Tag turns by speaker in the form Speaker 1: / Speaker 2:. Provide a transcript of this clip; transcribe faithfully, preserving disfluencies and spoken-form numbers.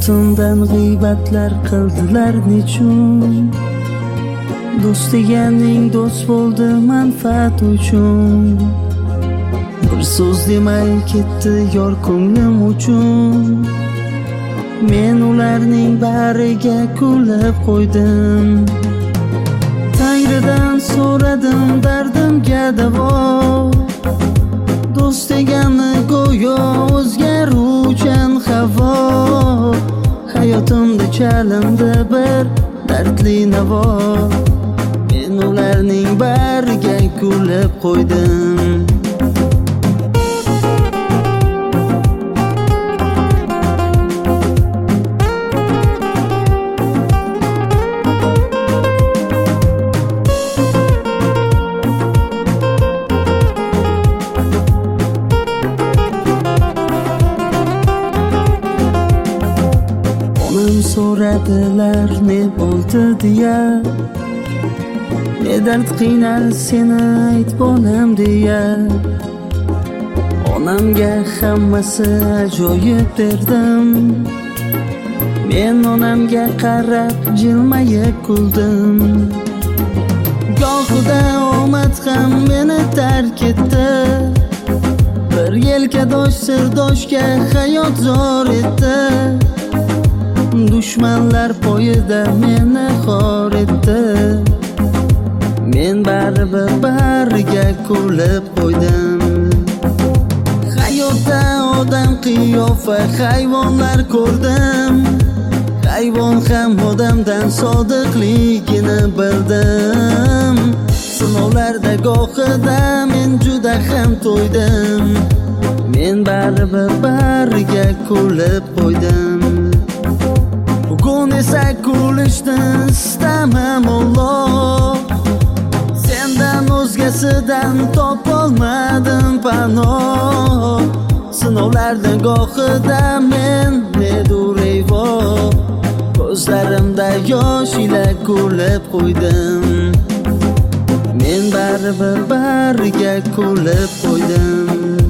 Speaker 1: ortimdan g'iybatlar qildilar nechun? Do'st deganing do'st bo'ldi manfaat uchun. Bir so'z demay ketdi yor ko'nglim uchun. Men ularning bariga kulib qo'ydim. Tangridan so'radim dardimga davo. Do'st degani go'yo o'zgaruvchan havo. Hayotimda chalindi bir dardli navo. Men ularning bariga kulib qo'ydim. So'radilar ne bo'ldi deya, ne dard qiynal seni ayt bolam deya. Onamga hammasi ajoyib derdim. Men onamga qarab jilmayib kuldim. Gohida omad ham meni tark etdi. Bir yelkadosh sirdoshga hayot zor etdi. Dushmanlar poyida meni xor etdi. Men baribir bariga kulib qo'ydim. Hayotda odam qiyofa hayvonlar ko'rdim. Hayvon ham odamdan sodiqligini bildim. Sinovlarda gohida men juda ham to'ydim. Men baribir bariga kulib qo'ydim. Bugun esa kulishni istamam Alloh. Sendan o'zgasidan topolmadim panoh. Sinovlarda gohida men nedur eyvo. Ko'zlarimda yosh ila kulib qo'ydim. Men baribir bariga kulib qo'ydim.